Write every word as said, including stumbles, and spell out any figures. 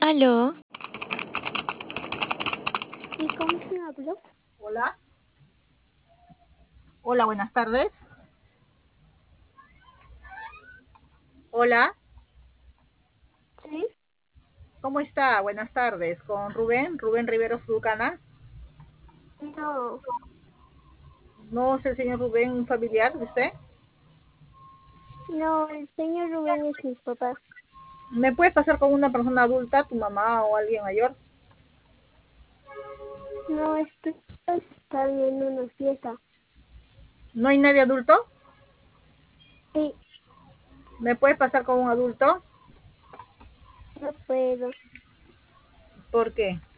Aló, ¿Y con quién hablo? Hola, hola, buenas tardes. Hola, Sí, ¿cómo está? Buenas tardes. Con Rubén, Rubén Riveros Ducana. no, ¿No es el señor Rubén un familiar de usted? no, el señor Rubén es mi papá. ¿Me puede pasar con una persona adulta, tu mamá o alguien mayor? No, es que está en una fiesta. ¿No hay nadie adulto? Sí, ¿Me puede pasar con un adulto? no puedo. ¿Por qué?